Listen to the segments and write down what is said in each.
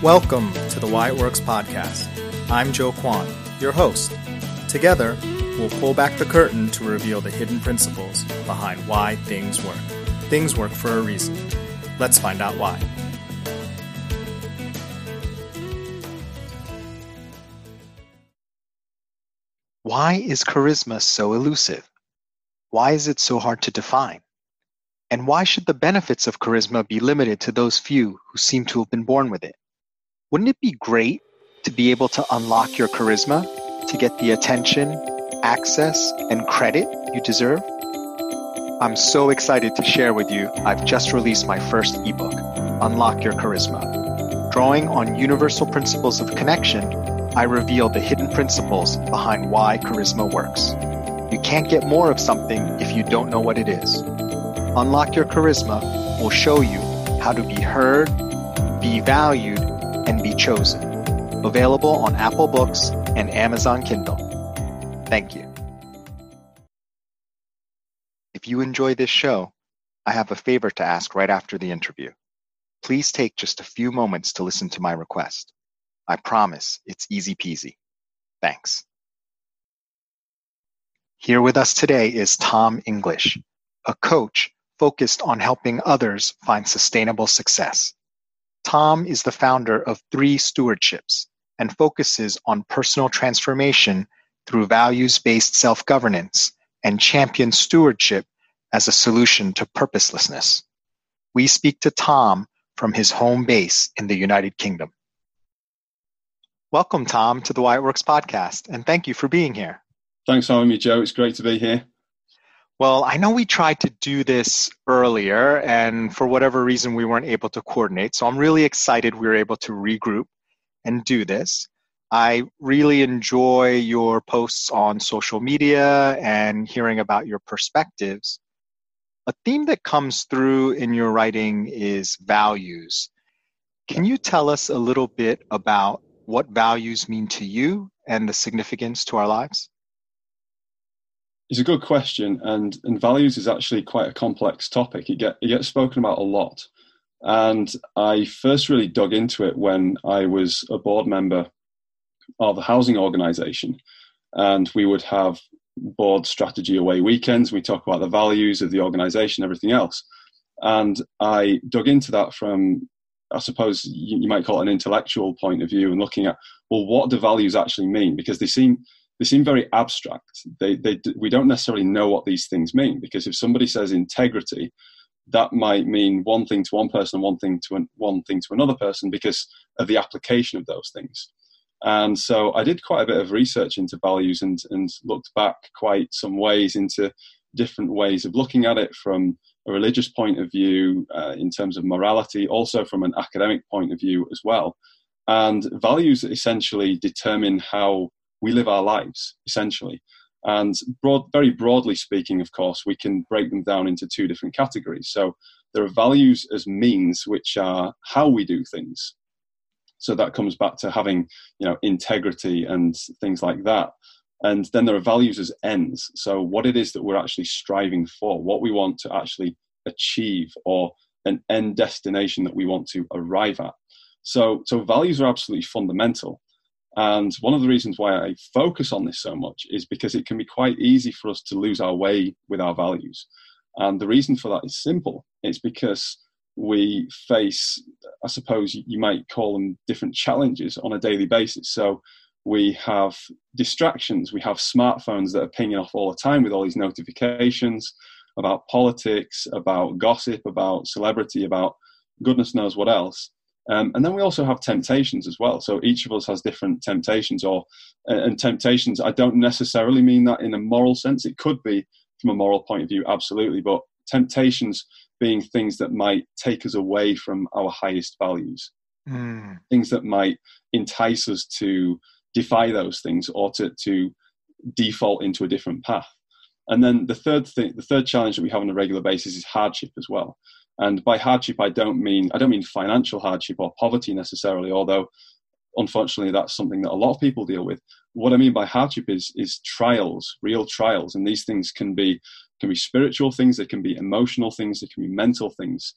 Welcome to the Why It Works podcast. I'm Joe Kwan, your host. Together, we'll pull back the curtain to reveal the hidden principles behind why things work. Things work for a reason. Let's find out why. Why is charisma so elusive? Why is it so hard to define? And why should the benefits of charisma be limited to those few who seem to have been born with it? Wouldn't it be great to be able to unlock your charisma to get the attention, access, and credit you deserve? I'm so excited to share with you, I've just released my first ebook, Unlock Your Charisma. Drawing on universal principles of connection, I reveal the hidden principles behind why charisma works. You can't get more of something if you don't know what it is. Unlock Your Charisma will show you how to be heard, be valued, and be chosen. Available on Apple Books and Amazon Kindle. Thank you. If you enjoy this show, I have a favor to ask right after the interview. Please take just a few moments to listen to my request. I promise it's easy peasy. Thanks. Here with us today is Tom English, a coach focused on helping others find sustainable success. Tom is the founder of 3 Stewardships and focuses on personal transformation through values-based self-governance and champions stewardship as a solution to purposelessness. We speak to Tom from his home base in the United Kingdom. Welcome, Tom, to the Why It Works podcast, and thank you for being here. Thanks for having me, Joe. It's great to be here. Well, I know we tried to do this earlier, and for whatever reason, we weren't able to coordinate. So I'm really excited we were able to regroup and do this. I really enjoy your posts on social media and hearing about your perspectives. A theme that comes through in your writing is values. Can you tell us a little bit about what values mean to you and the significance to our lives? It's a good question, and values is actually quite a complex topic. It gets spoken about a lot. And I first really dug into it when I was a board member of a housing organisation, and we would have board strategy away weekends. We talk about the values of the organisation, everything else. And I dug into that from, I suppose you might call it an intellectual point of view, and looking at, well, what do values actually mean? Because they seem very abstract. We don't necessarily know what these things mean, because if somebody says integrity, that might mean one thing to one person and one thing to another person because of the application of those things. And so I did quite a bit of research into values and looked back quite some ways into different ways of looking at it from a religious point of view, in terms of morality, also from an academic point of view as well. And values essentially determine how we live our lives, essentially. And very broadly speaking, of course, we can break them down into 2 different categories. So there are values as means, which are how we do things. So that comes back to having, integrity and things like that. And then there are values as ends. So what it is that we're actually striving for, what we want to actually achieve, or an end destination that we want to arrive at. So values are absolutely fundamental. And one of the reasons why I focus on this so much is because it can be quite easy for us to lose our way with our values. And the reason for that is simple. It's because we face, I suppose you might call them, different challenges on a daily basis. So we have distractions. We have smartphones that are pinging off all the time with all these notifications about politics, about gossip, about celebrity, about goodness knows what else. And then we also have temptations as well. So each of us has different temptations, and temptations, I don't necessarily mean that in a moral sense. It could be from a moral point of view, absolutely. But temptations being things that might take us away from our highest values, things that might entice us to defy those things or to default into a different path. And then the third challenge that we have on a regular basis is hardship as well. And by hardship, I don't mean financial hardship or poverty necessarily, although unfortunately that's something that a lot of people deal with. What I mean by hardship is trials, real trials, and these things can be spiritual things, they can be emotional things, they can be mental things.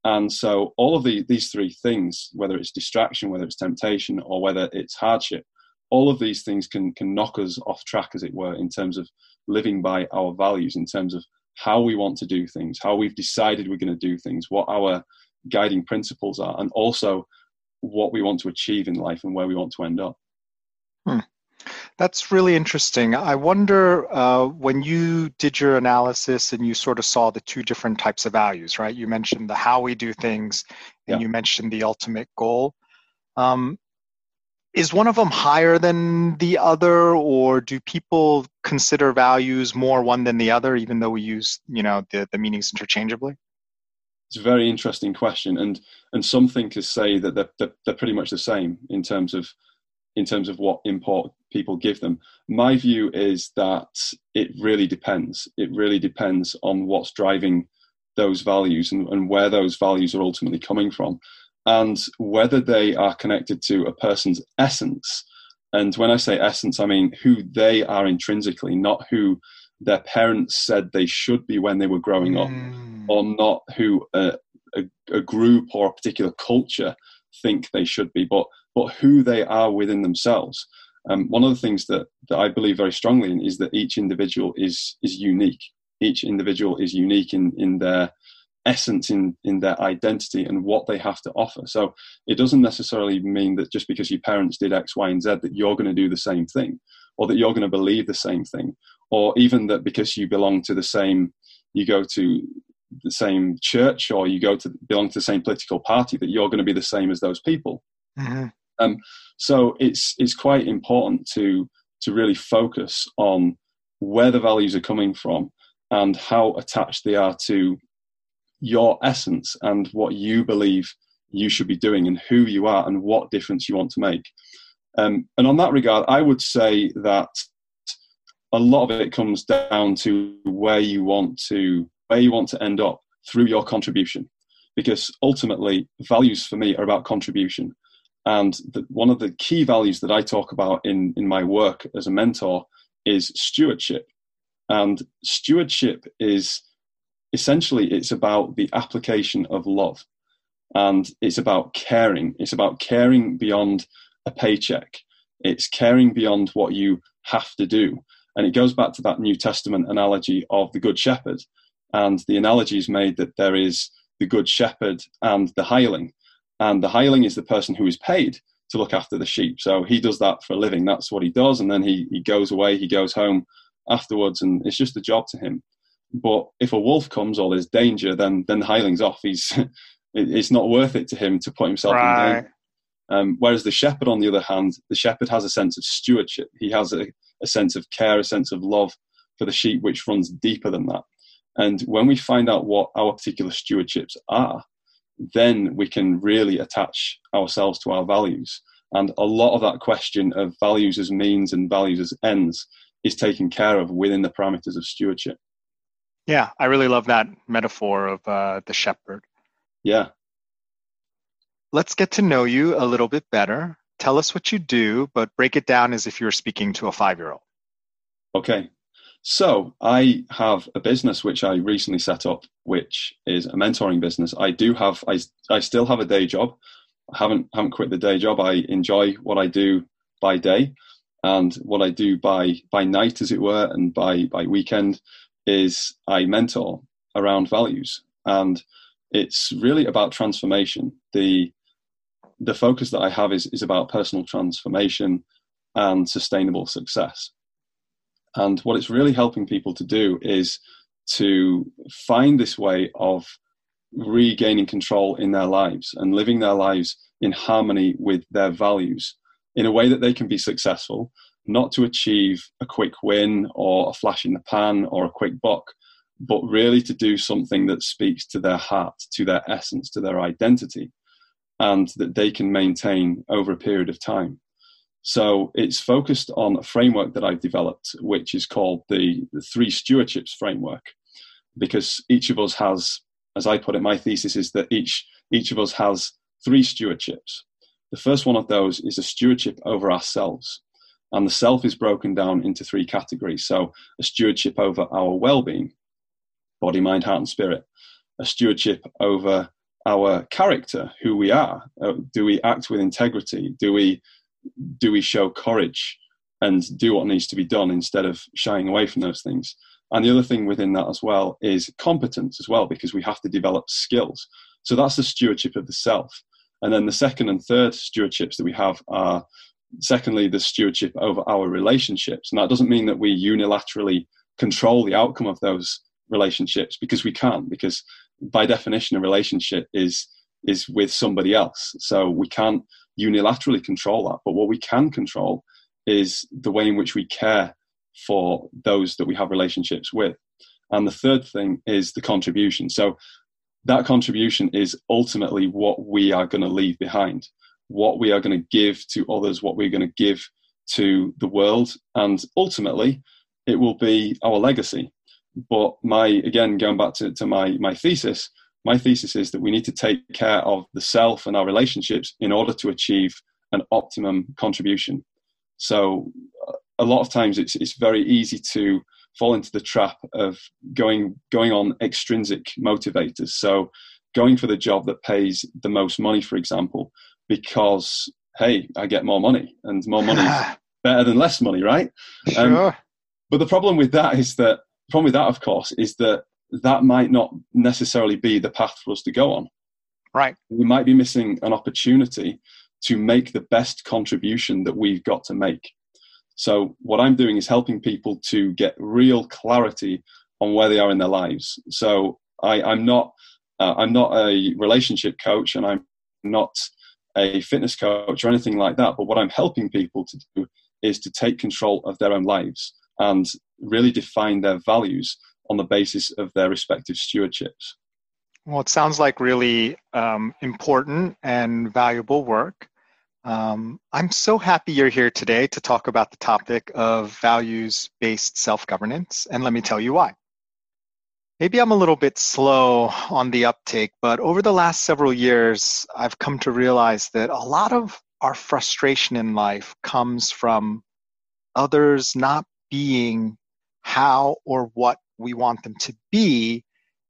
And so all of these three things, whether it's distraction, whether it's temptation, or whether it's hardship, all of these things can knock us off track, as it were, in terms of living by our values, in terms of how we want to do things, how we've decided we're going to do things, what our guiding principles are, and also what we want to achieve in life and where we want to end up. That's really interesting. I wonder when you did your analysis and you sort of saw the two different types of values, right? You mentioned the how we do things, and you mentioned the ultimate goal. Is one of them higher than the other, or do people consider values more one than the other, even though we use, the meanings interchangeably? It's a very interesting question, and some thinkers say that they're pretty much the same in terms of what import people give them. My view is that it really depends. It really depends on what's driving those values and where those values are ultimately coming from, and whether they are connected to a person's essence. And when I say essence, I mean who they are intrinsically, not who their parents said they should be when they were growing up, or not who a group or a particular culture think they should be, but who they are within themselves. One of the things that I believe very strongly in is that each individual is unique. Each individual is unique in their essence, in their identity and what they have to offer. So it doesn't necessarily mean that just because your parents did X, Y, and Z that you're going to do the same thing, or that you're going to believe the same thing, or even that because you belong to you go to the same church, or you belong to the same political party, that you're going to be the same as those people. Mm-hmm. So it's quite important to really focus on where the values are coming from and how attached they are to your essence and what you believe you should be doing and who you are and what difference you want to make. And on that regard, I would say that a lot of it comes down to where you want to end up through your contribution, because ultimately values for me are about contribution. And one of the key values that I talk about in my work as a mentor is stewardship. And stewardship is essentially, it's about the application of love. And it's about caring. It's about caring beyond a paycheck. It's caring beyond what you have to do. And it goes back to that New Testament analogy of the Good Shepherd. And the analogy is made that there is the Good Shepherd and the hireling. And the hireling is the person who is paid to look after the sheep. So he does that for a living. That's what he does. And then he goes away, he goes home afterwards, and it's just a job to him. But if a wolf comes or there's danger, then the hireling's off. It's not worth it to him to put himself in danger. Whereas the shepherd, on the other hand, the shepherd has a sense of stewardship. He has a sense of care, a sense of love for the sheep, which runs deeper than that. And when we find out what our particular stewardships are, then we can really attach ourselves to our values. And a lot of that question of values as means and values as ends is taken care of within the parameters of stewardship. Yeah, I really love that metaphor of the shepherd. Yeah. Let's get to know you a little bit better. Tell us what you do, but break it down as if you were speaking to a 5-year-old. Okay. So I have a business which I recently set up, which is a mentoring business. I still have a day job. I haven't quit the day job. I enjoy what I do by day, and what I do by night, as it were, and by weekend is I mentor around values. And it's really about transformation. The focus that I have is about personal transformation and sustainable success. And what it's really helping people to do is to find this way of regaining control in their lives and living their lives in harmony with their values in a way that they can be successful, not to achieve a quick win or a flash in the pan or a quick buck, but really to do something that speaks to their heart, to their essence, to their identity, and that they can maintain over a period of time. So it's focused on a framework that I've developed, which is called the 3 stewardships framework, because each of us has, as I put it, my thesis is that each of us has 3 stewardships. The first one of those is a stewardship over ourselves. And the self is broken down into 3 categories. So a stewardship over our well-being, body, mind, heart, and spirit. A stewardship over our character, who we are? Do we act with integrity? Do we show courage and do what needs to be done instead of shying away from those things? And the other thing within that as well is competence as well, because we have to develop skills. So that's the stewardship of the self. And then the second and third stewardships that we have are, secondly, the stewardship over our relationships. And that doesn't mean that we unilaterally control the outcome of those relationships, because we can't, because by definition, a relationship is with somebody else. So we can't unilaterally control that. But what we can control is the way in which we care for those that we have relationships with. And the third thing is the contribution. So that contribution is ultimately what we are going to leave behind, what we are going to give to others, what we're going to give to the world. And ultimately, it will be our legacy. But again, going back to my thesis, my thesis is that we need to take care of the self and our relationships in order to achieve an optimum contribution. So a lot of times it's very easy to fall into the trap of going on extrinsic motivators. So going for the job that pays the most money, for example, because, hey, I get more money, and more money is better than less money, right? Sure. But the problem with that, of course, is that might not necessarily be the path for us to go on. Right. We might be missing an opportunity to make the best contribution that we've got to make. So what I'm doing is helping people to get real clarity on where they are in their lives. So I'm not a relationship coach, and I'm not a fitness coach or anything like that. But what I'm helping people to do is to take control of their own lives and really define their values on the basis of their respective stewardships. Well, it sounds like really important and valuable work. I'm so happy you're here today to talk about the topic of values-based self-governance, and let me tell you why. Maybe I'm a little bit slow on the uptake, but over the last several years, I've come to realize that a lot of our frustration in life comes from others not being how or what we want them to be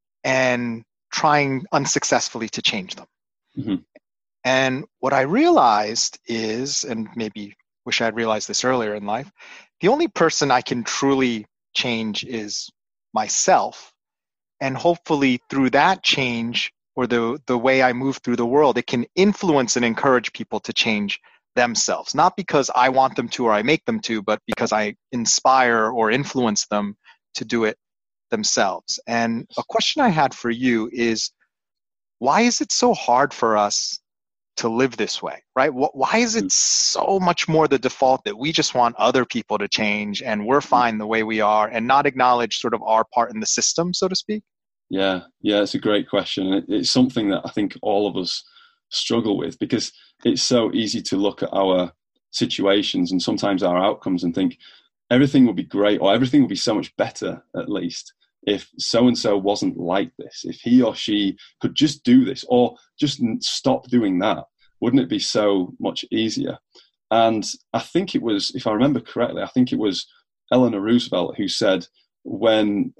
and trying unsuccessfully to change them. Mm-hmm. And what I realized is, and maybe wish I'd realized this earlier in life, the only person I can truly change is myself. And hopefully through that change, or the way I move through the world, it can influence and encourage people to change themselves. Not because I want them to or I make them to, but because I inspire or influence them to do it themselves. And a question I had for you is, why is it so hard for us to live this way, right? Why is it so much more the default that we just want other people to change and we're fine the way we are, and not acknowledge sort of our part in the system, so to speak? Yeah, it's a great question. It's something that I think all of us struggle with, because it's so easy to look at our situations and sometimes our outcomes and think everything would be great, or everything would be so much better, at least, if so-and-so wasn't like this. If he or she could just do this, or just stop doing that, wouldn't it be so much easier? And I think it was, if I remember correctly, I think it was Eleanor Roosevelt who said, when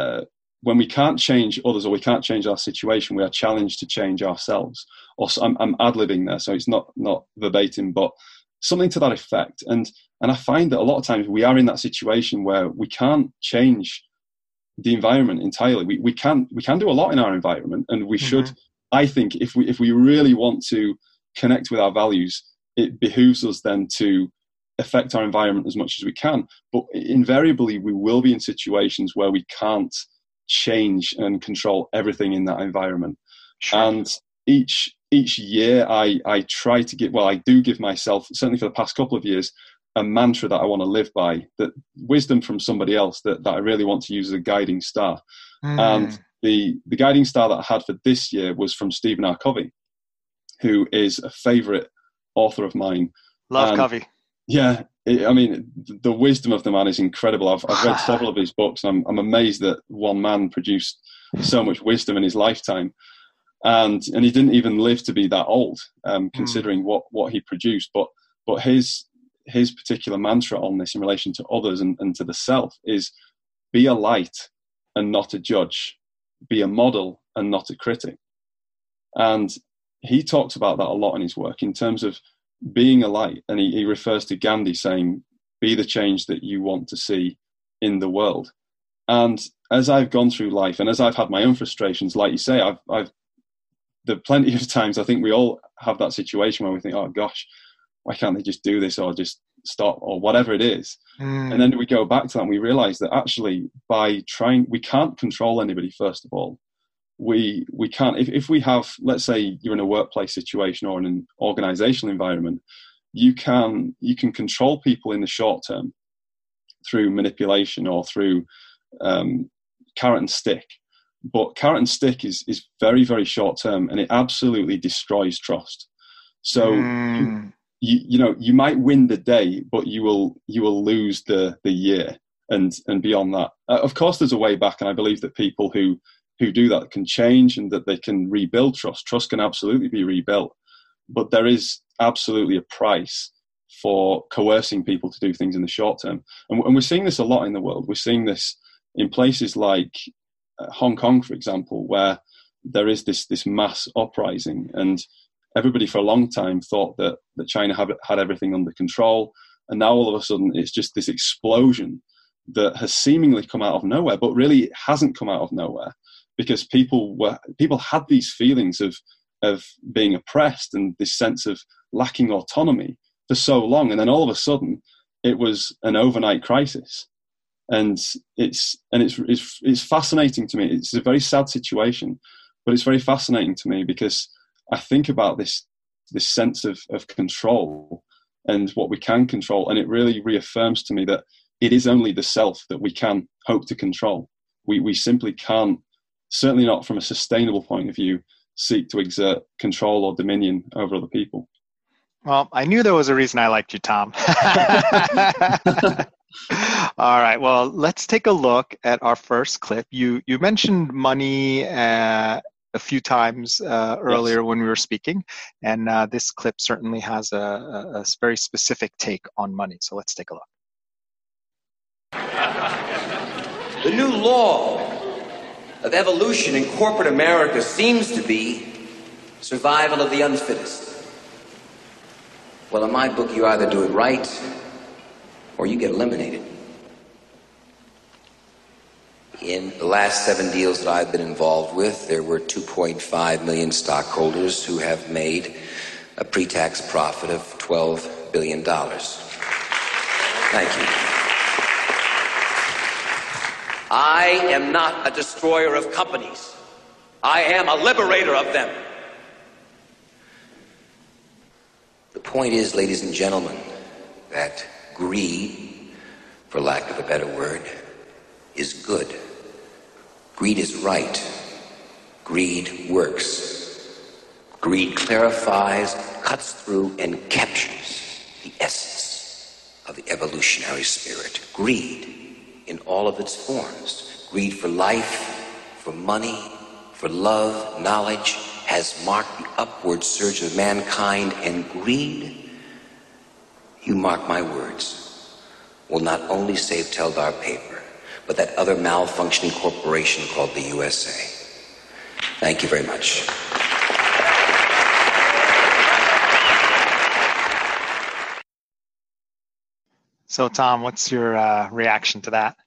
we can't change others, or we can't change our situation, we are challenged to change ourselves. Or so, I'm ad-libbing there, so it's not verbatim, but something to that effect. And I find that a lot of times we are in that situation where we can't change the environment entirely. We can do a lot in our environment, and we should. I think if we really want to connect with our values, it behooves us then to affect our environment as much as we can. But invariably, we will be in situations where we can't change and control everything in that environment. Sure. And each year, I try to give. Well, I do give myself, certainly for the past couple of years, a mantra that I want to live by, that wisdom from somebody else that I really want to use as a guiding star. And the guiding star that I had for this year was from Stephen R. Covey, who is a favorite author of mine. Love Covey. Yeah, the wisdom of the man is incredible. I've read several of his books, and I'm amazed that one man produced so much wisdom in his lifetime. And he didn't even live to be that old, considering what he produced. But his particular mantra on this in relation to others and to the self is, be a light and not a judge, be a model and not a critic. And he talks about that a lot in his work in terms of being a light. And he refers to Gandhi saying, be the change that you want to see in the world. And as I've gone through life and as I've had my own frustrations, like you say, I've there are plenty of times I think we all have that situation where we think, oh gosh, why can't they just do this or just stop or whatever it is? And then we go back to that and we realize that actually by trying, we can't control anybody, first of all. We can't, if we have, let's say you're in a workplace situation or in an organizational environment, you can control people in the short term through manipulation or through carrot and stick. But carrot and stick is very, very short term, and it absolutely destroys trust. So you might win the day, but you will lose the year and beyond that. Of course, there's a way back, and I believe that people who do that can change and that they can rebuild trust. Trust can absolutely be rebuilt, but there is absolutely a price for coercing people to do things in the short term. And we're seeing this a lot in the world. We're seeing this in places like Hong Kong, for example, where there is this mass uprising, and everybody for a long time thought that China had everything under control. And now all of a sudden it's just this explosion that has seemingly come out of nowhere, but really it hasn't come out of nowhere, because people had these feelings of being oppressed and this sense of lacking autonomy for so long. And then all of a sudden it was an overnight crisis. And it's fascinating to me. It's a very sad situation, but it's very fascinating to me because I think about this sense of control and what we can control. And it really reaffirms to me that it is only the self that we can hope to control. We simply can't, certainly not from a sustainable point of view, seek to exert control or dominion over other people. Well, I knew there was a reason I liked you, Tom. All right. Well, let's take a look at our first clip. You mentioned money a few times earlier when we were speaking, and this clip certainly has a very specific take on money. So let's take a look. The new law of evolution in corporate America seems to be survival of the unfittest. Well, in my book, you either do it right or you get eliminated. In the last 7 deals that I've been involved with, there were 2.5 million stockholders who have made a pre-tax profit of $12 billion. Thank you. I am not a destroyer of companies. I am a liberator of them. The point is, ladies and gentlemen, that greed, for lack of a better word, is good. Greed is right. Greed works. Greed clarifies, cuts through, and captures the essence of the evolutionary spirit. Greed in all of its forms. Greed for life, for money, for love, knowledge, has marked the upward surge of mankind, and greed, you mark my words, will not only save Teldar Paper, but that other malfunctioning corporation called the USA. Thank you very much. So, Tom, what's your reaction to that?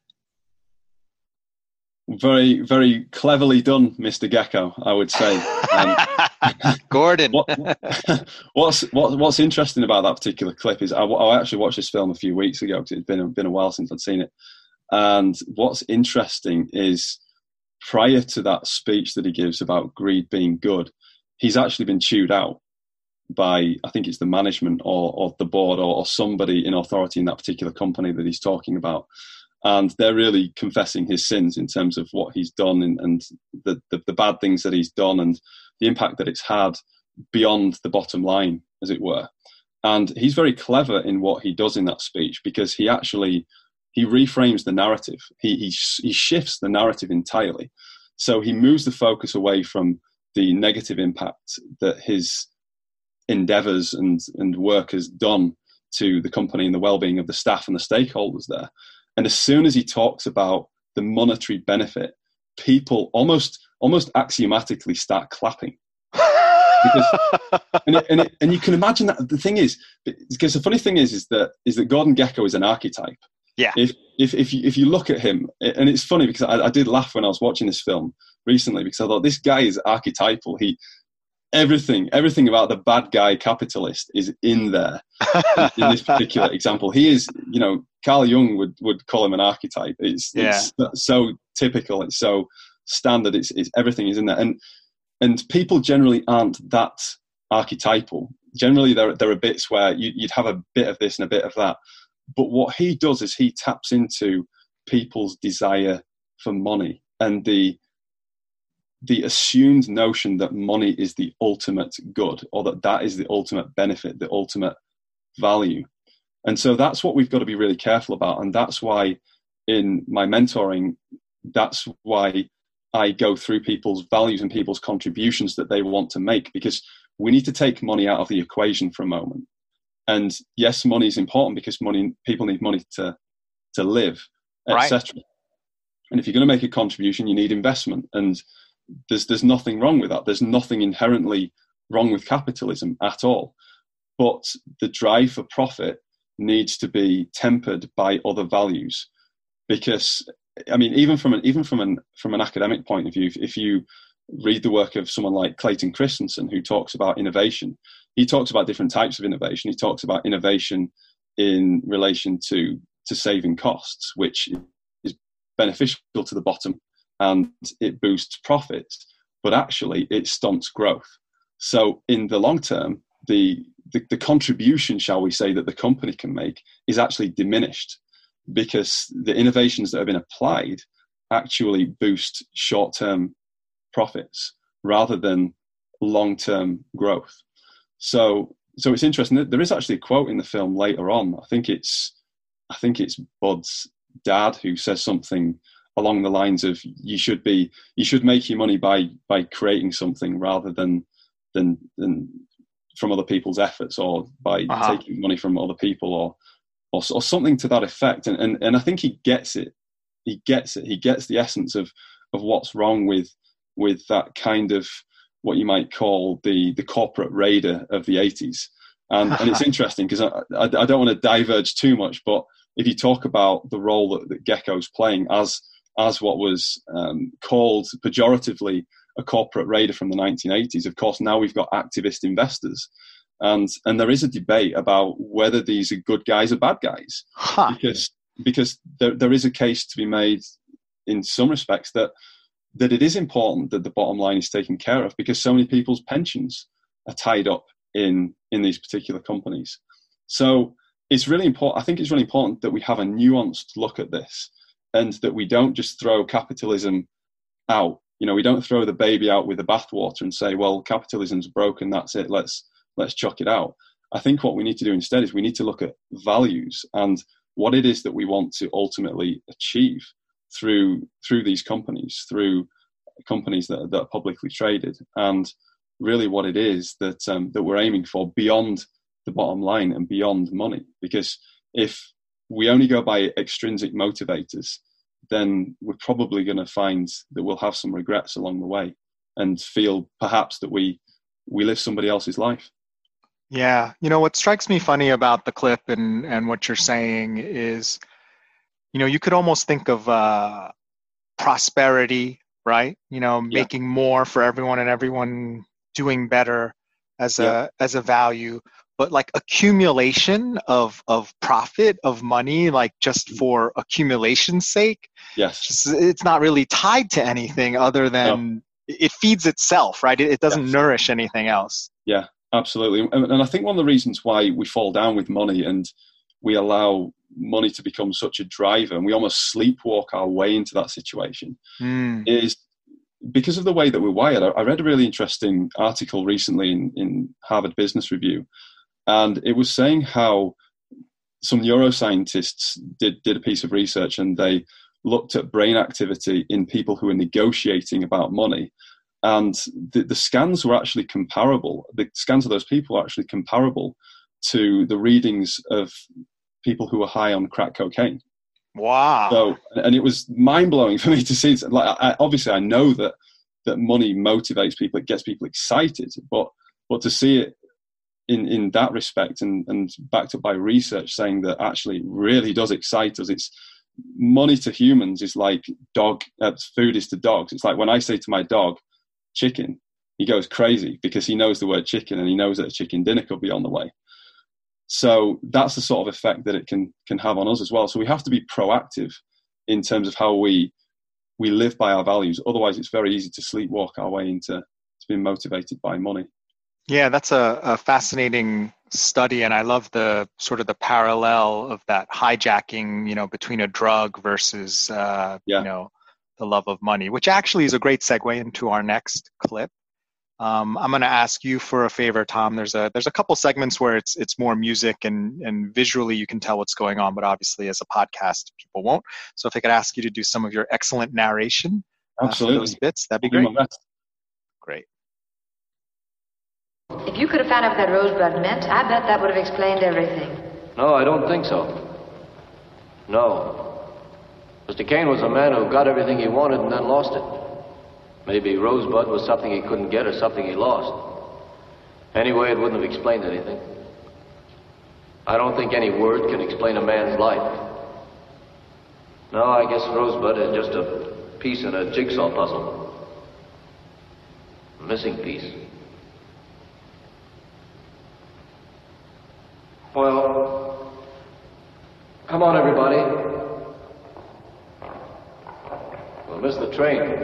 Very, very cleverly done, Mr. Gecko, I would say. Gordon. What's interesting about that particular clip is I actually watched this film a few weeks ago because it's been a while since I'd seen it. And what's interesting is prior to that speech that he gives about greed being good, he's actually been chewed out by, I think it's the management or the board or somebody in authority in that particular company that he's talking about. And they're really confessing his sins in terms of what he's done and the bad things that he's done and the impact that it's had beyond the bottom line, as it were. And he's very clever in what he does in that speech because he reframes the narrative. He shifts the narrative entirely. So he moves the focus away from the negative impact that his endeavors and work has done to the company and the well-being of the staff and the stakeholders there. And as soon as he talks about the monetary benefit, people almost axiomatically start clapping. because and you can imagine that. The thing is, because the funny thing is that Gordon Gekko is an archetype. Yeah. If you look at him, and it's funny because I did laugh when I was watching this film recently, because I thought this guy is archetypal. Everything about the bad guy capitalist is in there in this particular example. He is, Carl Jung would call him an archetype. It's so typical. It's so standard. It's everything is in there, and people generally aren't that archetypal. Generally, there are bits where you'd have a bit of this and a bit of that. But what he does is he taps into people's desire for money and the assumed notion that money is the ultimate good, or that is the ultimate benefit, the ultimate value. And so that's what we've got to be really careful about. And that's why in my mentoring, that's why I go through people's values and people's contributions that they want to make, because we need to take money out of the equation for a moment. And yes, money is important because people need money to live, etc. Right. And if you're going to make a contribution, you need investment. And there's nothing wrong with that. There's nothing inherently wrong with capitalism at all. But the drive for profit needs to be tempered by other values. Because, I mean, even from an academic point of view, if you read the work of someone like Clayton Christensen, who talks about innovation, he talks about different types of innovation. He talks about innovation in relation to saving costs, which is beneficial to the bottom and it boosts profits, but actually it stunts growth. So in the long term, the contribution, shall we say, that the company can make is actually diminished, because the innovations that have been applied actually boost short-term profits rather than long-term growth. So it's interesting. There is actually a quote in the film later on. I think it's Bud's dad who says something along the lines of, you should make your money by creating something rather than from other people's efforts, or by taking money from other people, or something to that effect. And I think he gets it. He gets the essence of what's wrong with that kind of what you might call the corporate raider of the 80s. And it's interesting because I don't want to diverge too much, but if you talk about the role that Gekko's playing as what was called pejoratively a corporate raider from the 1980s, of course now we've got activist investors, and there is a debate about whether these are good guys or bad guys, because there is a case to be made in some respects that it is important that the bottom line is taken care of, because so many people's pensions are tied up in these particular companies. So it's really important. I think it's really important that we have a nuanced look at this, and that we don't just throw capitalism out. We don't throw the baby out with the bathwater and say, well, capitalism's broken, that's it, let's chuck it out. I think what we need to do instead is we need to look at values and what it is that we want to ultimately achieve through these companies, through companies that are publicly traded, and really what it is that we're aiming for beyond the bottom line and beyond money. Because if we only go by extrinsic motivators, then we're probably going to find that we'll have some regrets along the way and feel perhaps that we live somebody else's life. Yeah. What strikes me funny about the clip and what you're saying is, you could almost think of prosperity, right? Making more for everyone and everyone doing better as a value, but like accumulation of profit, of money, like just for accumulation's sake. Yes. It's not really tied to anything other than it feeds itself, right? It doesn't nourish anything else. Yeah, absolutely. And I think one of the reasons why we fall down with money and we allow money to become such a driver and we almost sleepwalk our way into that situation is because of the way that we're wired. I read a really interesting article recently in Harvard Business Review, and it was saying how some neuroscientists did a piece of research, and they looked at brain activity in people who are negotiating about money. And the scans were actually comparable. The scans of those people were actually comparable to the readings of people who were high on crack cocaine. Wow. So, and it was mind-blowing for me to see. Like, obviously, I know that money motivates people, it gets people excited, but But to see it in that respect and backed up by research saying that actually it really does excite us. It's money to humans is like food is to dogs. It's like when I say to my dog, chicken, he goes crazy because he knows the word chicken and he knows that a chicken dinner could be on the way. So that's the sort of effect that it can have on us as well. So we have to be proactive in terms of how we live by our values. Otherwise, it's very easy to sleepwalk our way into being motivated by money. Yeah, that's a fascinating study, and I love the sort of the parallel of that hijacking, between a drug versus, the love of money, which actually is a great segue into our next clip. I'm going to ask you for a favor, Tom. There's a couple segments where it's more music and visually you can tell what's going on, but obviously as a podcast, people won't. So if I could ask you to do some of your excellent narration for those bits, that'd be great. Great. If you could have found out what that rosebud meant, I bet that would have explained everything. No, I don't think so. No. Mr. Kane was a man who got everything he wanted and then lost it. Maybe Rosebud was something he couldn't get or something he lost. Anyway, it wouldn't have explained anything. I don't think any word can explain a man's life. No, I guess Rosebud is just a piece in a jigsaw puzzle. A missing piece. Well, come on, everybody. We'll miss the train.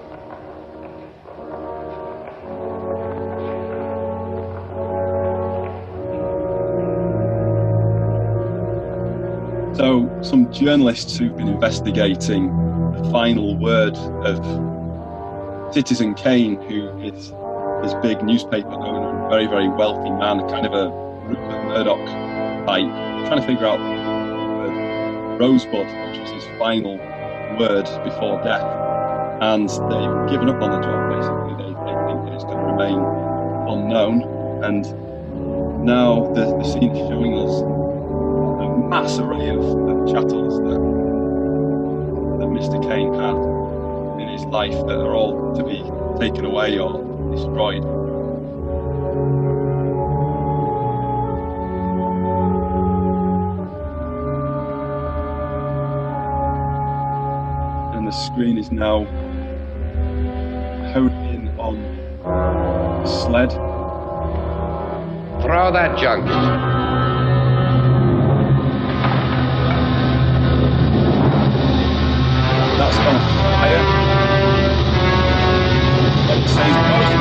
So, some journalists who've been investigating the final word of Citizen Kane, who is this big newspaper owner, very, very wealthy man, kind of a Rupert Murdoch type, trying to figure out the word Rosebud, which was his final word before death. And they've given up on the job, basically. They think that it's going to remain unknown. And now the scene is showing us a mass array of chattels that Mr. Kane had in his life that are all to be taken away or destroyed. The screen is now honed in on a sled. Throw that junk. That's on fire. And it says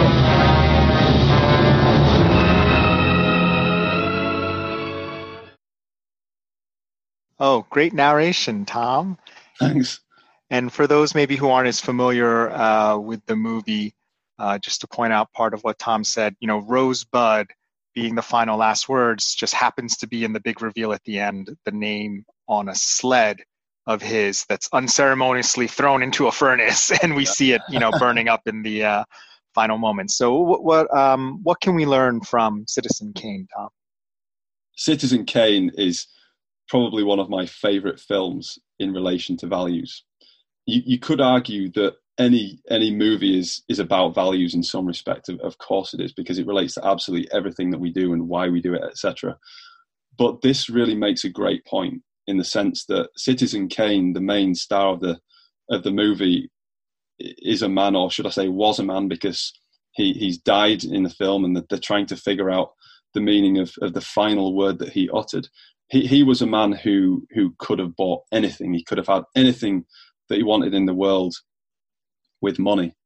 Rosebud. Oh, great narration, Tom. Thanks. And for those maybe who aren't as familiar with the movie, just to point out part of what Tom said, Rosebud being the final last words just happens to be in the big reveal at the end, the name on a sled of his that's unceremoniously thrown into a furnace, and we see it, burning up in the final moments. So what can we learn from Citizen Kane, Tom? Citizen Kane is probably one of my favourite films in relation to values. You could argue that any movie is about values in some respect. Of course it is, because it relates to absolutely everything that we do and why we do it, etc. But this really makes a great point in the sense that Citizen Kane, the main star of the movie, is a man, or should I say was a man, because he's died in the film, and they're trying to figure out the meaning of the final word that he uttered. He was a man who could have bought anything. He could have had anything that he wanted in the world with money.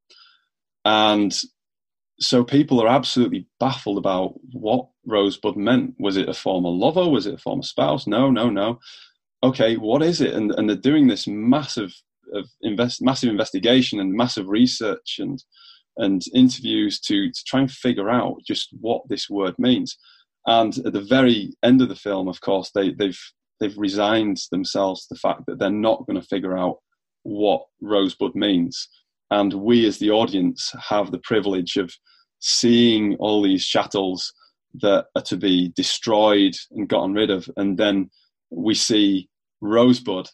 And so people are absolutely baffled about what Rosebud meant. Was it a former lover? Was it a former spouse? No. Okay, what is it? And they're doing this massive investigation and massive research and interviews to try and figure out just what this word means. And at the very end of the film, of course, they've resigned themselves to the fact that they're not going to figure out what Rosebud means. And we as the audience have the privilege of seeing all these chattels that are to be destroyed and gotten rid of, and then we see Rosebud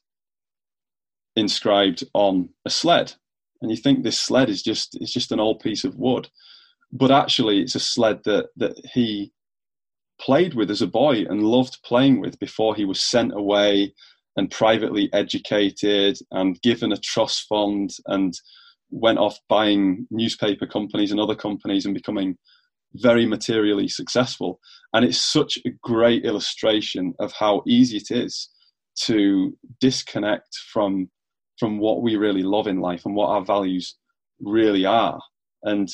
inscribed on a sled, and you think this sled is just an old piece of wood, But actually, it's a sled that he played with as a boy and loved playing with before he was sent away and privately educated and given a trust fund and went off buying newspaper companies and other companies and becoming very materially successful. And it's such a great illustration of how easy it is to disconnect from what we really love in life and what our values really are, and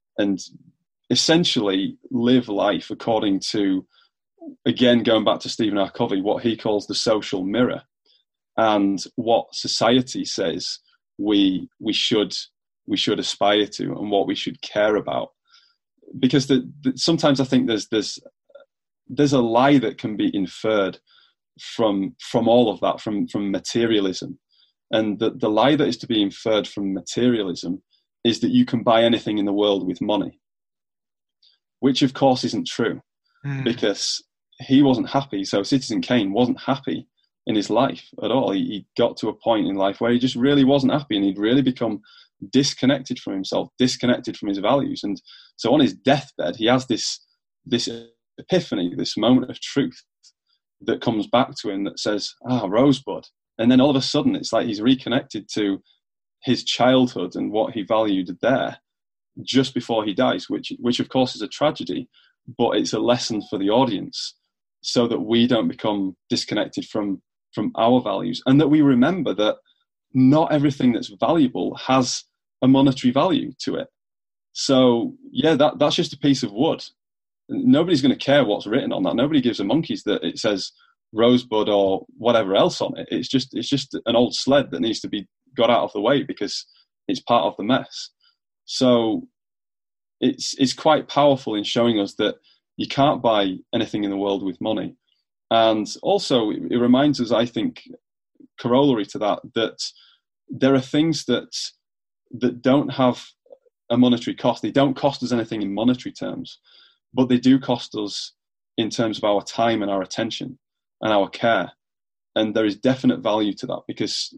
essentially live life according to, again, going back to Stephen R. Covey, what he calls the social mirror, and what society says we should aspire to and what we should care about. Because sometimes I think there's a lie that can be inferred from all of that, from materialism. And the lie that is to be inferred from materialism is that you can buy anything in the world with money, which of course isn't true, because he wasn't happy. So Citizen Kane wasn't happy in his life at all. He got to a point in life where he just really wasn't happy, and he'd really become disconnected from himself, disconnected from his values. And so on his deathbed, he has this epiphany, this moment of truth that comes back to him that says, Rosebud. And then all of a sudden, it's like he's reconnected to his childhood and what he valued there just before he dies, which of course is a tragedy, but it's a lesson for the audience so that we don't become disconnected from our values, and that we remember that not everything that's valuable has a monetary value to it. So yeah, that's just a piece of wood. Nobody's going to care what's written on that. Nobody gives a monkeys that it says Rosebud or whatever else on it. It's just an old sled that needs to be got out of the way because it's part of the mess. So it's quite powerful in showing us that you can't buy anything in the world with money. And also it reminds us, I think, corollary to that there are things that don't have a monetary cost. They don't cost us anything in monetary terms, but they do cost us in terms of our time and our attention and our care. And there is definite value to that, because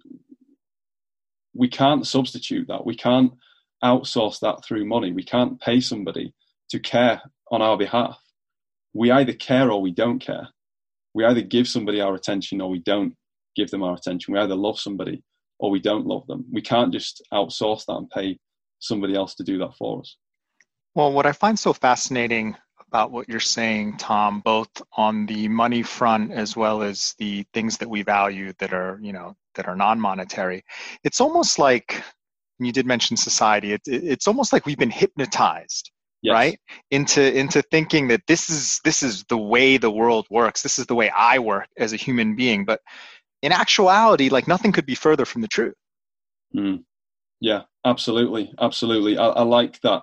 we can't substitute that. We can't outsource that through money. We can't pay somebody to care on our behalf. We either care or we don't care. We either give somebody our attention or we don't give them our attention. We either love somebody or we don't love them. We can't just outsource that and pay somebody else to do that for us. Well, what I find so fascinating about what you're saying, Tom, both on the money front as well as the things that we value that are non-monetary, it's almost like, you did mention society, it's almost like we've been hypnotized. Yes. Right? Into thinking that this is the way the world works. This is the way I work as a human being. But in actuality, like, nothing could be further from the truth. Yeah, absolutely. Absolutely. I like that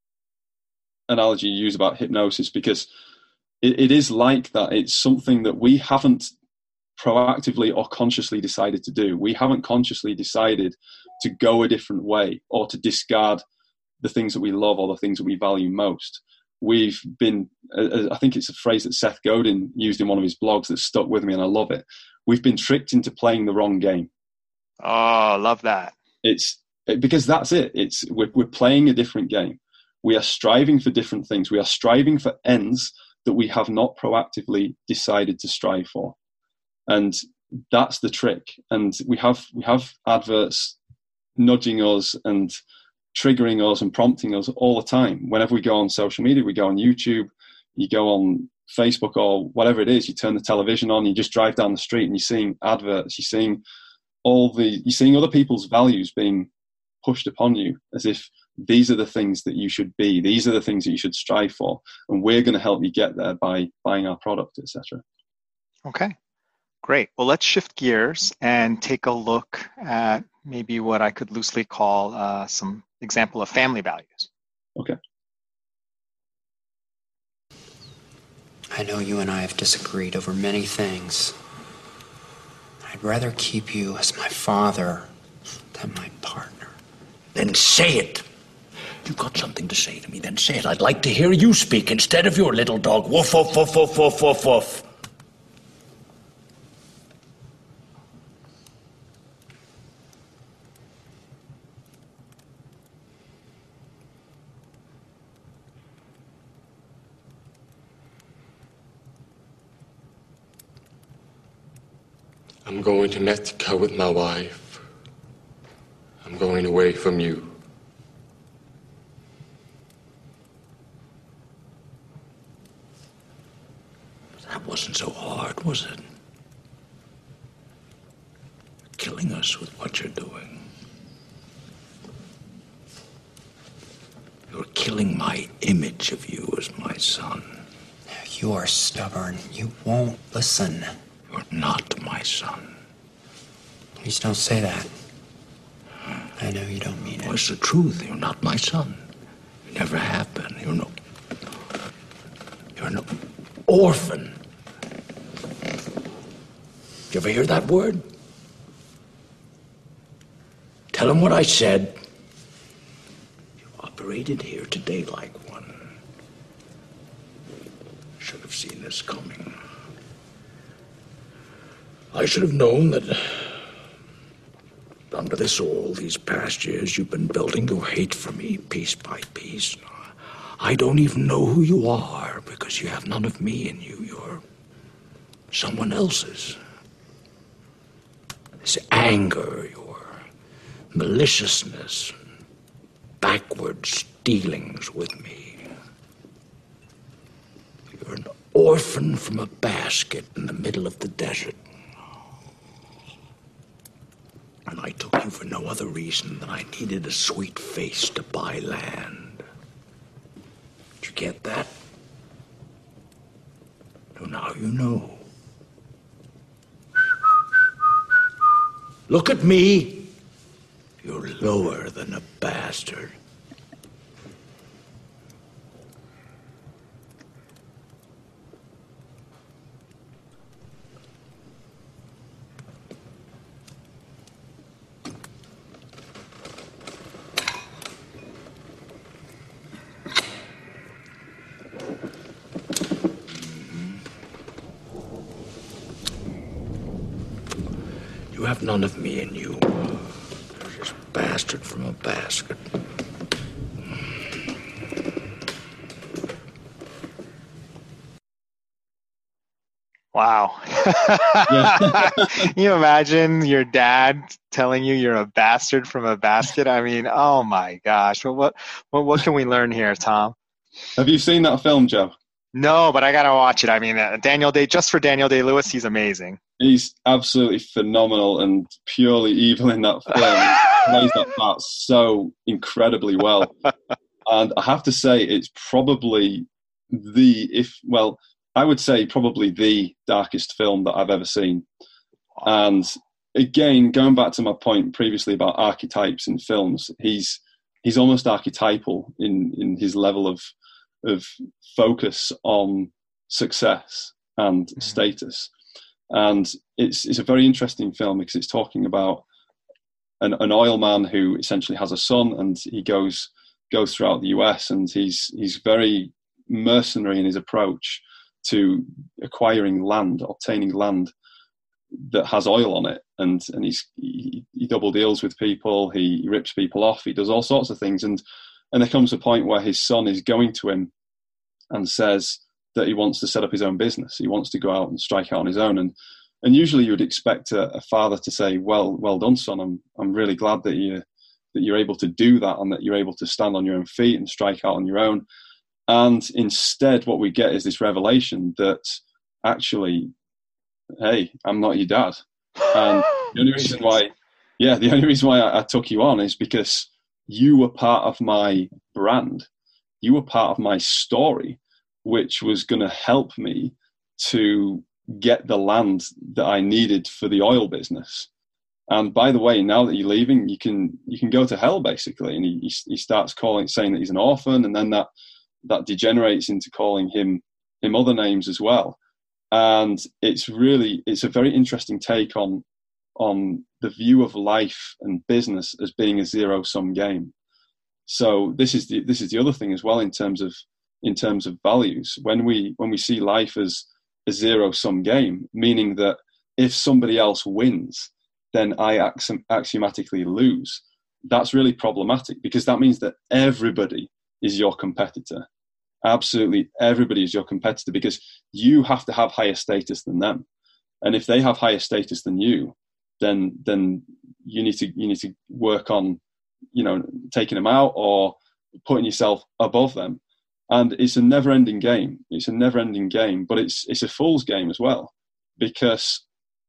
analogy you use about hypnosis, because it is like that. It's something that we haven't proactively or consciously decided to do. We haven't consciously decided to go a different way or to discard the things that we love or the things that we value most. We've been, I think it's a phrase that Seth Godin used in one of his blogs that stuck with me, and I love it. We've been tricked into playing the wrong game. Oh, I love that. It's because that's it. We're playing a different game. We are striving for different things. We are striving for ends that we have not proactively decided to strive for. And that's the trick. And we have adverts nudging us and triggering us and prompting us all the time. Whenever we go on social media, we go on YouTube, you go on Facebook or whatever it is, you turn the television on, you just drive down the street and you're seeing adverts, you're seeing other people's values being pushed upon you as if these are the things that you should be, these are the things that you should strive for, and we're going to help you get there by buying our product, etc. Okay, great. Well, let's shift gears and take a look at maybe what I could loosely call some example of family values. Okay. I know you and I have disagreed over many things. I'd rather keep you as my father than my partner. Then say it. You've got something to say to me, then say it. I'd like to hear you speak instead of your little dog. Woof, woof, woof, woof, woof, woof, woof. I'm going to Mexico with my wife. I'm going away from you. That wasn't so hard, was it? Killing us with what you're doing. You're killing my image of you as my son. You are stubborn. You won't listen. You're not my son. Please don't say that. I know you don't mean it. Well, it's the truth. You're not my son. You never have been. You're an orphan. Did you ever hear that word? Tell him what I said. You operated here today like one. Should have seen this coming. I should have known that under this all these past years you've been building your hate for me piece by piece. I don't even know who you are because you have none of me in you. You're someone else's. This anger, your maliciousness, backwards dealings with me. You're an orphan from a basket in the middle of the desert. And I took you for no other reason than I needed a sweet face to buy land. Did you get that? So now you know. Look at me. You're lower than a bastard. You have none of me in you. You're just bastard from a basket. Wow. Can you imagine your dad telling you you're a bastard from a basket? I mean, oh my gosh. What can we learn here, Tom? Have you seen that film, Joe? No, but I gotta watch it. I mean, just for Daniel Day-Lewis, he's amazing. He's absolutely phenomenal and purely evil in that film. He plays that part so incredibly well. And I have to say, it's probably I would say probably the darkest film that I've ever seen. And again, going back to my point previously about archetypes in films, he's almost archetypal in his level of focus on success and status. And it's a very interesting film because it's talking about an oil man who essentially has a son, and he goes throughout the US, and he's very mercenary in his approach to acquiring land, obtaining land that has oil on it, and he double deals with people, he rips people off, he does all sorts of things, and there comes a point where his son is going to him and says that he wants to set up his own business. He wants to go out and strike out on his own, and usually you would expect a father to say, "Well done, son. I'm really glad that you're able to do that, and that you're able to stand on your own feet and strike out on your own." And instead, what we get is this revelation that actually, hey, I'm not your dad. And the only reason why I took you on is because you were part of my brand. You were part of my story, which was going to help me to get the land that I needed for the oil business. And by the way, now that you're leaving, you can go to hell, basically. And he starts saying that he's an orphan, and then that degenerates into calling him other names as well. And it's a very interesting take on the view of life and business as being a zero-sum game. So this is the other thing as well in terms of values. When we see life as a zero-sum game, meaning that if somebody else wins, then I axiomatically lose. That's really problematic, because that means that everybody is your competitor. Absolutely everybody is your competitor, because you have to have higher status than them. And if they have higher status than you, then you need to work on, taking them out or putting yourself above them. And it's a never-ending game. It's a never-ending game, but it's a fool's game as well. Because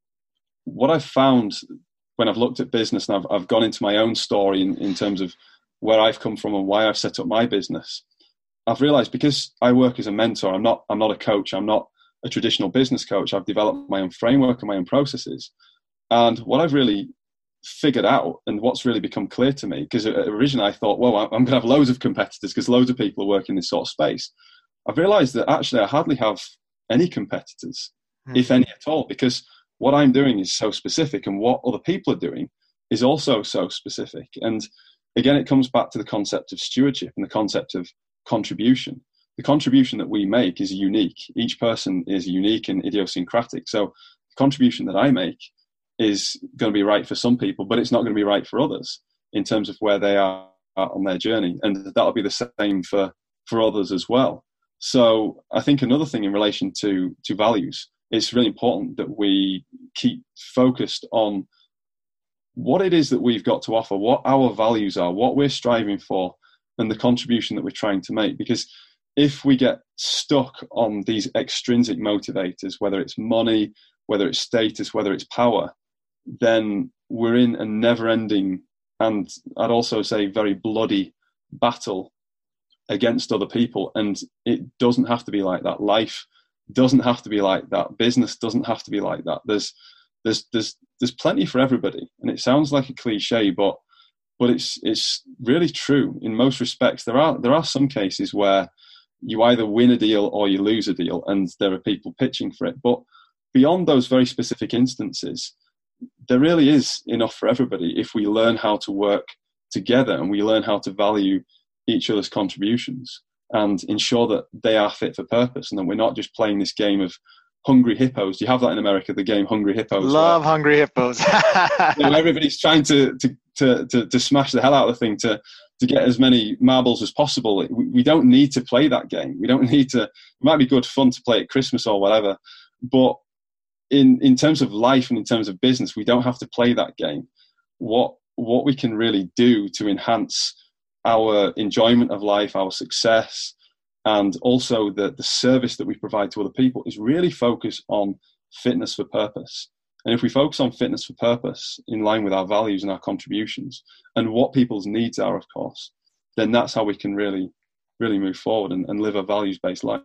what I've found when I've looked at business and I've gone into my own story in terms of where I've come from and why I've set up my business, I've realized because I work as a mentor, I'm not a coach, I'm not a traditional business coach. I've developed my own framework and my own processes. And what I've really figured out and what's really become clear to me, because originally I thought, well, I'm going to have loads of competitors because loads of people are working in this sort of space. I've realized that actually I hardly have any competitors, if any at all, because what I'm doing is so specific and what other people are doing is also so specific. And again, it comes back to the concept of stewardship and the concept of contribution. The contribution that we make is unique. Each person is unique and idiosyncratic. So the contribution that I make is going to be right for some people, but it's not going to be right for others in terms of where they are on their journey. And that'll be the same for others as well. So I think another thing in relation to values, it's really important that we keep focused on what it is that we've got to offer, what our values are, what we're striving for, and the contribution that we're trying to make. Because if we get stuck on these extrinsic motivators, whether it's money, whether it's status, whether it's power, then we're in a never-ending, and I'd also say very bloody battle against other people. And it doesn't have to be like that. Life doesn't have to be like that. Business doesn't have to be like that. There's plenty for everybody. And it sounds like a cliche, but it's really true in most respects. There are some cases where you either win a deal or you lose a deal, and there are people pitching for it. But beyond those very specific instances, there really is enough for everybody if we learn how to work together and we learn how to value each other's contributions and ensure that they are fit for purpose, and that we're not just playing this game of Hungry Hippos. Do you have that in America, the game Hungry Hippos? Love Hungry Hippos. Everybody's trying to smash the hell out of the thing to get as many marbles as possible. We don't need to play that game. We don't need to. It might be good fun to play at Christmas or whatever, but in terms of life and in terms of business, we don't have to play that game. What we can really do to enhance our enjoyment of life, our success, and also the service that we provide to other people is really focus on fitness for purpose. And if we focus on fitness for purpose in line with our values and our contributions and what people's needs are, of course, then that's how we can really, really move forward and live a values-based life.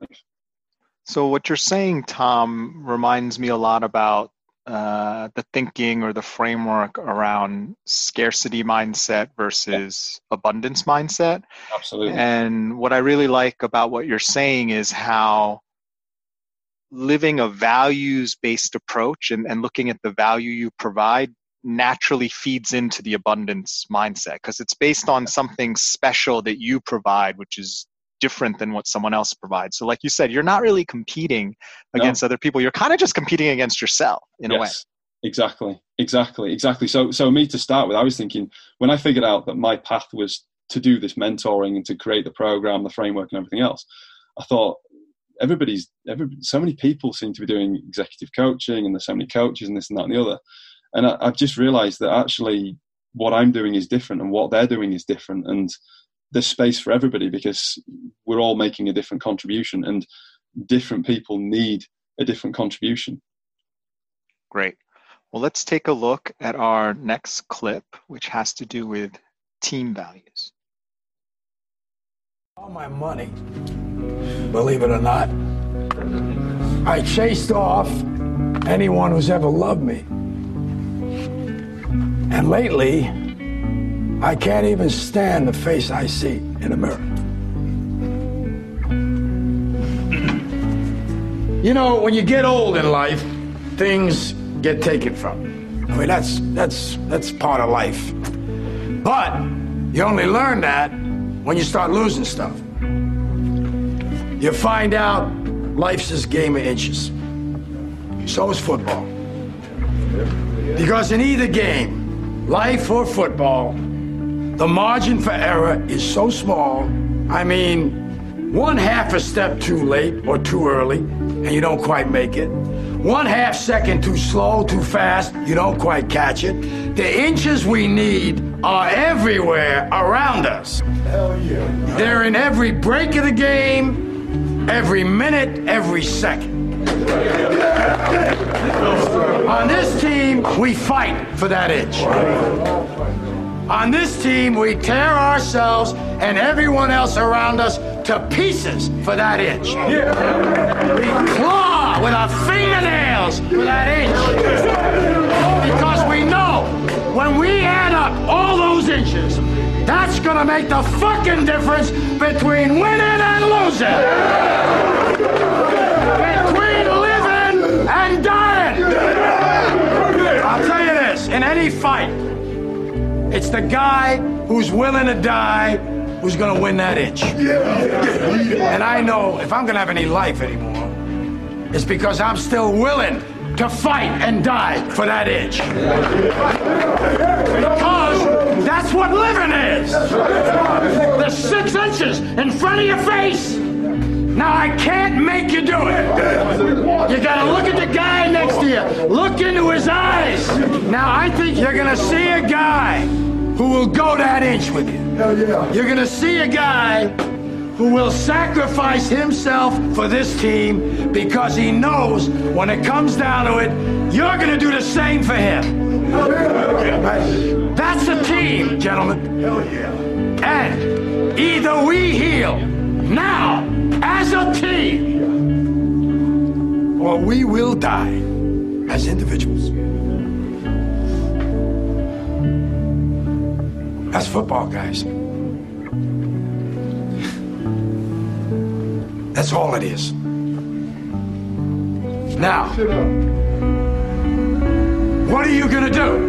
So what you're saying, Tom, reminds me a lot about the thinking or the framework around scarcity mindset versus abundance mindset. Absolutely. And what I really like about what you're saying is how living a values-based approach and looking at the value you provide naturally feeds into the abundance mindset, because it's based on something special that you provide, which is different than what someone else provides. So like you said, you're not really competing against other people. You're kind of just competing against yourself in a way. Exactly. So me, to start with, I was thinking, when I figured out that my path was to do this mentoring and to create the program, the framework and everything else, I thought so many people seem to be doing executive coaching, and there's so many coaches and this and that and the other. And I've just realized that actually what I'm doing is different and what they're doing is different. And there's space for everybody because we're all making a different contribution, and different people need a different contribution. Great. Well, let's take a look at our next clip, which has to do with team values. All my money, believe it or not, I chased off anyone who's ever loved me. And lately, I can't even stand the face I see in the mirror. You know, when you get old in life, things get taken from you. I mean, that's part of life. But you only learn that when you start losing stuff. You find out life's this game of inches. So is football. Because in either game, life or football, the margin for error is so small. I mean, 1/2 a step too late or too early, and you don't quite make it. 1/2 second too slow, too fast, you don't quite catch it. The inches we need are everywhere around us. Hell yeah. They're in every break of the game, every minute, every second. On this team, we fight for that inch. On this team, we tear ourselves and everyone else around us to pieces for that inch. We claw with our fingernails for that inch. Because we know when we add up all those inches, that's gonna make the fucking difference between winning and losing. Between living and dying. I'll tell you this, in any fight, it's the guy who's willing to die who's gonna win that inch. And I know if I'm gonna have any life anymore, it's because I'm still willing to fight and die for that inch. Because that's what living is. The 6 inches in front of your face. Now I can't make you do it. You gotta look at the guy next to you. Look into his eyes. Now I think you're gonna see a guy who will go that inch with you. You're gonna see a guy who will sacrifice himself for this team because he knows when it comes down to it, you're gonna do the same for him. That's a team, gentlemen. And either we heal now as a team, or we will die as individuals. That's football, guys. That's all it is. Now, what are you gonna do?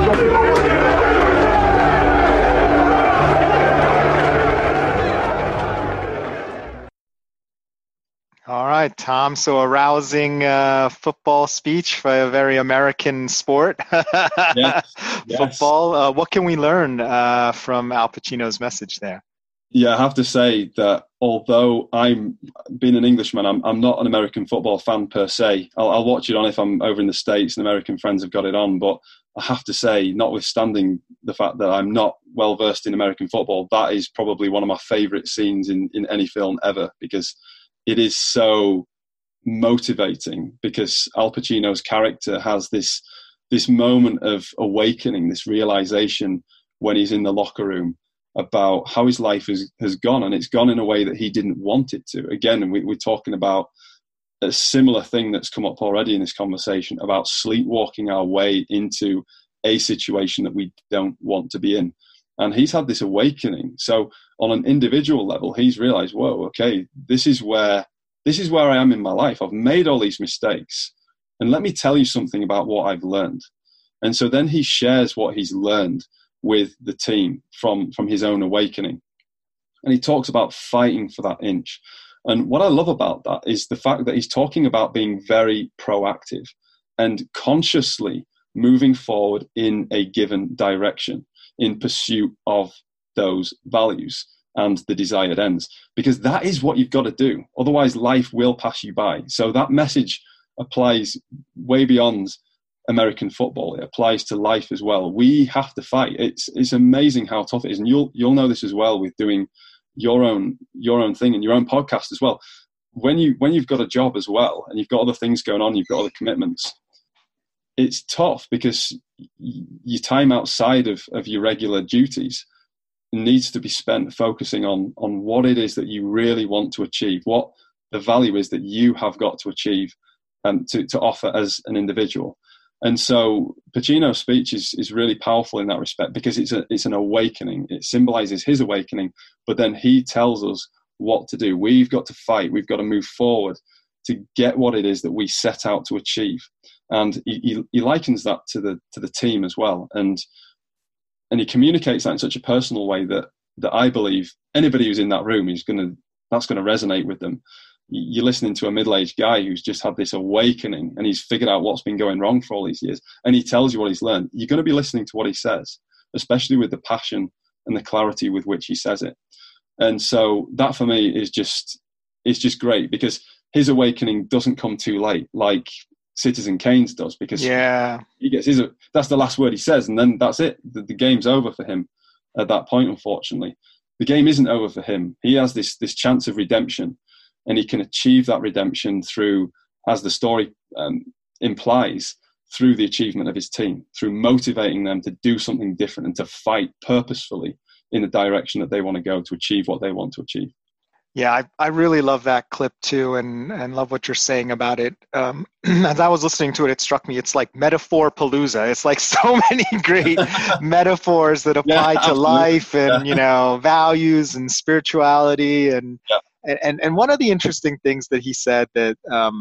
All right, Tom. So a rousing football speech for a very American sport. Yes. Football. What can we learn from Al Pacino's message there? Yeah, I have to say that although I'm being an Englishman, I'm not an American football fan per se. I'll watch it on if I'm over in the States and American friends have got it on. But I have to say, notwithstanding the fact that I'm not well versed in American football, that is probably one of my favourite scenes in any film ever, because it is so motivating, because Al Pacino's character has this moment of awakening, this realization when he's in the locker room about how his life has gone, and it's gone in a way that he didn't want it to. Again, we're talking about a similar thing that's come up already in this conversation about sleepwalking our way into a situation that we don't want to be in. And he's had this awakening. So on an individual level, he's realized, whoa, okay, this is where I am in my life. I've made all these mistakes. And let me tell you something about what I've learned. And so then he shares what he's learned with the team from his own awakening. And he talks about fighting for that inch. And what I love about that is the fact that he's talking about being very proactive and consciously moving forward in a given direction in pursuit of those values and the desired ends, because that is what you've got to do. Otherwise, life will pass you by. So that message applies way beyond American football. It applies to life as well. We have to fight. It's amazing how tough it is, and you'll know this as well with doing your own thing and your own podcast as well. When you've got a job as well and you've got other things going on, you've got other commitments, it's tough because your time outside of your regular duties needs to be spent focusing on what it is that you really want to achieve, what the value is that you have got to achieve and to offer as an individual. And so Pacino's speech is really powerful in that respect, because it's an awakening. It symbolizes his awakening, but then he tells us what to do. We've got to fight. We've got to move forward to get what it is that we set out to achieve. And he likens that to the team as well. And he communicates that in such a personal way that I believe anybody who's in that room that's going to resonate with them. You're listening to a middle-aged guy who's just had this awakening and he's figured out what's been going wrong for all these years, and he tells you what he's learned. You're going to be listening to what he says, especially with the passion and the clarity with which he says it. And so that for me is just great, because his awakening doesn't come too late, like Citizen Kane's does, because Yeah. he gets that's the last word he says, and then that's it. The game's over for him at that point. Unfortunately, the game isn't over for him. He has this chance of redemption, and he can achieve that redemption through, as the story implies, through the achievement of his team, through motivating them to do something different and to fight purposefully in the direction that they want to go to achieve what they want to achieve. Yeah, I really love that clip too, and love what you're saying about it. As I was listening to it, it struck me, it's like metaphor palooza. It's like so many great metaphors that apply to life and, values and spirituality. And one of the interesting things that he said that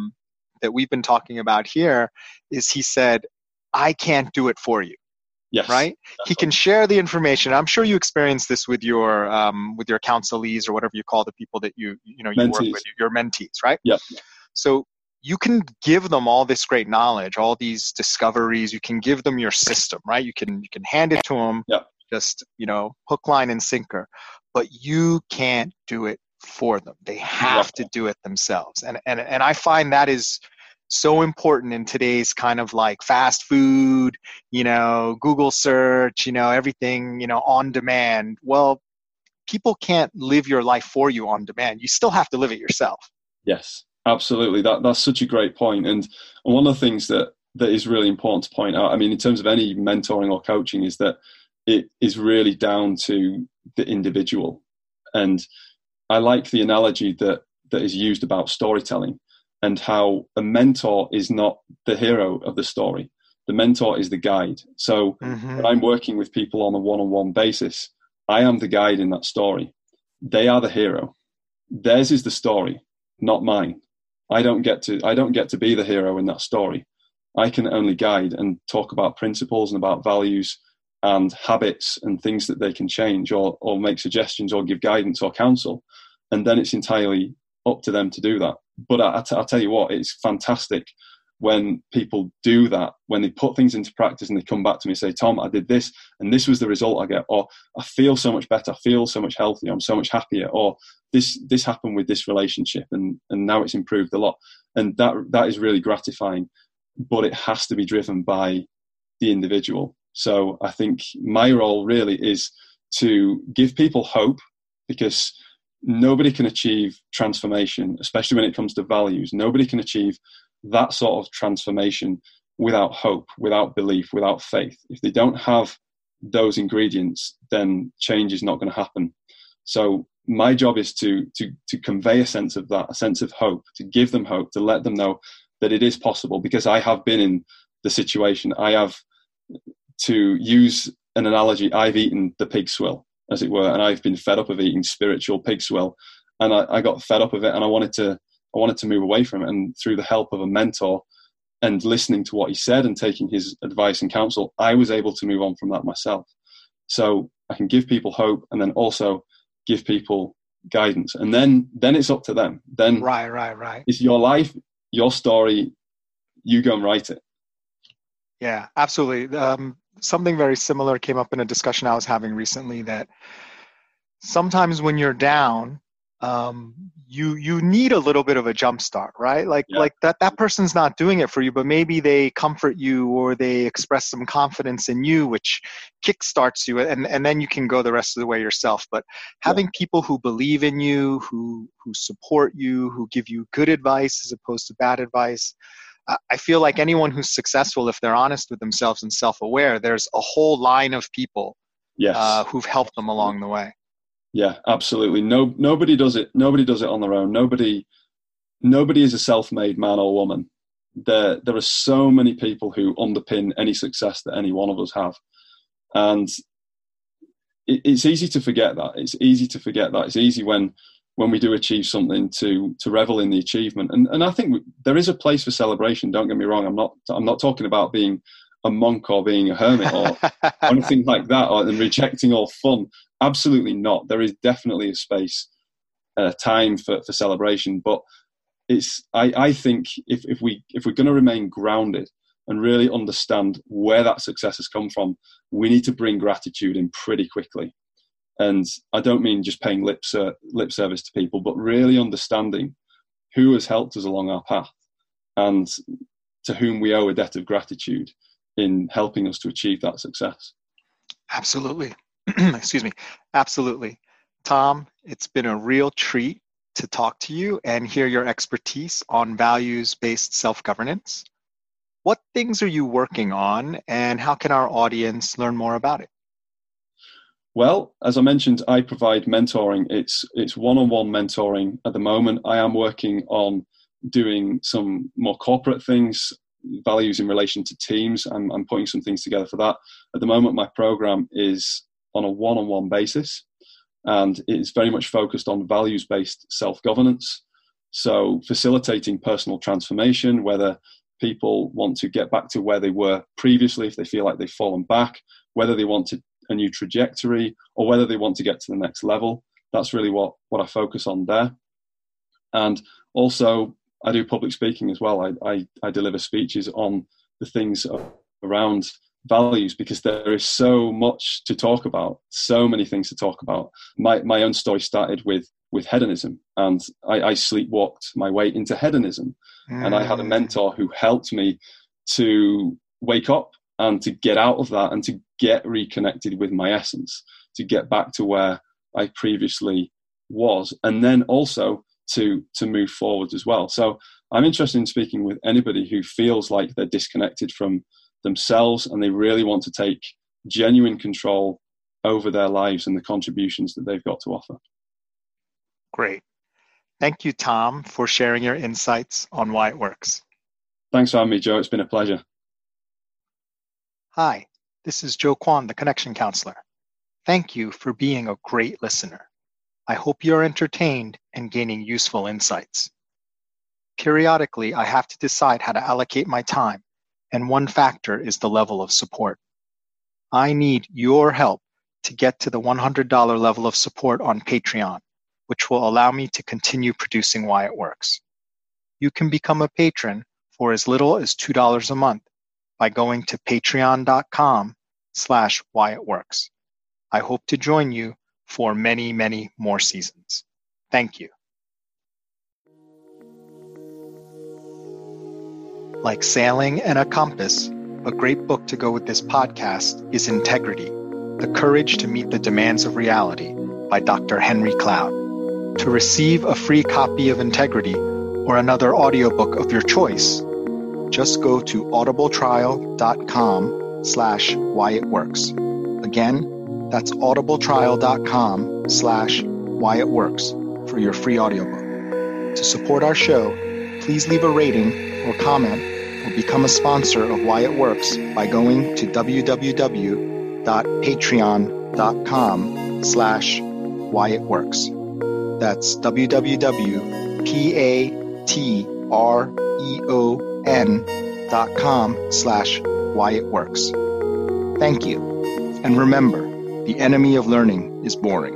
we've been talking about here is he said, I can't do it for you. Yes. Right? He can share the information. I'm sure you experience this with your counselees or whatever you call the people that you work with, your mentees, right? Yeah. So you can give them all this great knowledge, all these discoveries. You can give them your system, right? You can hand it to them, just hook, line, and sinker. But you can't do it for them. They have to do it themselves. And I find that is so important in today's kind of like fast food, Google search, everything, on demand. Well, people can't live your life for you on demand. You still have to live it yourself. Yes, absolutely. That's such a great point. And one of the things that is really important to point out, I mean, in terms of any mentoring or coaching, is that it is really down to the individual. And I like the analogy that is used about storytelling, and how a mentor is not the hero of the story. The mentor is the guide. So when I'm working with people on a one-on-one basis, I am the guide in that story. They are the hero. Theirs is the story, not mine. I don't get to be the hero in that story. I can only guide and talk about principles and about values and habits and things that they can change, or make suggestions or give guidance or counsel. And then it's entirely up to them to do that. But I'll tell you what, it's fantastic when people do that, when they put things into practice and they come back to me and say, Tom, I did this and this was the result I get, or I feel so much better, I feel so much healthier, I'm so much happier, or this happened with this relationship and now it's improved a lot. And that is really gratifying, but it has to be driven by the individual. So I think my role really is to give people hope, because nobody can achieve transformation, especially when it comes to values. Nobody can achieve that sort of transformation without hope, without belief, without faith. If they don't have those ingredients, then change is not going to happen. So my job is to convey a sense of that, a sense of hope, to give them hope, to let them know that it is possible, because I have been in the situation. I have, to use an analogy, I've eaten the pig swill, as it were, and I've been fed up of eating spiritual pig swill, and I got fed up of it, and I wanted to move away from it. And through the help of a mentor and listening to what he said and taking his advice and counsel, I was able to move on from that myself. So I can give people hope, and then also give people guidance, and then it's up to them. Then right. It's your life, your story. You go and write it. Yeah, absolutely. Something very similar came up in a discussion I was having recently, that sometimes when you're down, you need a little bit of a jump start, right? Like that person's not doing it for you, but maybe they comfort you or they express some confidence in you, which kickstarts you, and then you can go the rest of the way yourself. But having people who believe in you, who support you, who give you good advice as opposed to bad advice, I feel like anyone who's successful, if they're honest with themselves and self-aware, there's a whole line of people who've helped them along the way. Yeah, absolutely. Nobody does it. Nobody does it on their own. Nobody is a self-made man or woman. There are so many people who underpin any success that any one of us have, and it's easy to forget that. It's easy when we do achieve something to revel in the achievement. And I think there is a place for celebration. Don't get me wrong. I'm not talking about being a monk or being a hermit or anything like that, and rejecting all fun. Absolutely not. There is definitely a space, time for celebration. But I think if we're going to remain grounded and really understand where that success has come from, we need to bring gratitude in pretty quickly. And I don't mean just paying lip service to people, but really understanding who has helped us along our path, and to whom we owe a debt of gratitude in helping us to achieve that success. Absolutely. Excuse me. Absolutely. Tom, it's been a real treat to talk to you and hear your expertise on values-based self-governance. What things are you working on, and how can our audience learn more about it? Well, as I mentioned, I provide mentoring. It's one-on-one mentoring at the moment. I am working on doing some more corporate things, values in relation to teams. I'm putting some things together for that. At the moment, my program is on a one-on-one basis, and it's very much focused on values-based self-governance. So facilitating personal transformation, whether people want to get back to where they were previously, if they feel like they've fallen back, whether they want a new trajectory, or whether they want to get to the next level. That's really what I focus on there. And also, I do public speaking as well. I deliver speeches on the things around values, because there is so much to talk about, so many things to talk about. My own story started with hedonism, and I sleepwalked my way into hedonism. And I had a mentor who helped me to wake up and to get out of that and to get reconnected with my essence, to get back to where I previously was, and then also to move forward as well. So I'm interested in speaking with anybody who feels like they're disconnected from themselves and they really want to take genuine control over their lives and the contributions that they've got to offer. Great. Thank you, Tom, for sharing your insights on why it works. Thanks for having me, Joe. It's been a pleasure. Hi, this is Joe Kwan, the Connection Counselor. Thank you for being a great listener. I hope you're entertained and gaining useful insights. Periodically, I have to decide how to allocate my time, and one factor is the level of support. I need your help to get to the $100 level of support on Patreon, which will allow me to continue producing Why It Works. You can become a patron for as little as $2 a month by going to patreon.com/whyitworks. I hope to join you for many, many more seasons. Thank you. Like sailing and a compass, a great book to go with this podcast is Integrity: The Courage to Meet the Demands of Reality by Dr. Henry Cloud. To receive a free copy of Integrity or another audiobook of your choice, just go to audibletrial.com/whyitworks. Again, that's audibletrial.com/whyitworks for your free audiobook. To support our show, please leave a rating or comment or become a sponsor of Why It Works by going to www.patreon.com/whyitworks. That's www.patreon.com/whyitworks. Thank you. And remember, the enemy of learning is boring.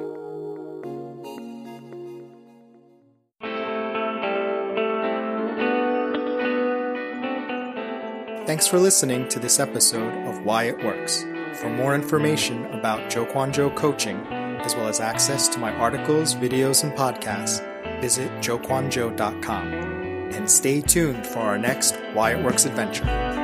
Thanks for listening to this episode of Why It Works. For more information about Joe Kwan Jo Coaching, as well as access to my articles, videos, and podcasts, visit joekwanjo.com. And stay tuned for our next Why It Works adventure.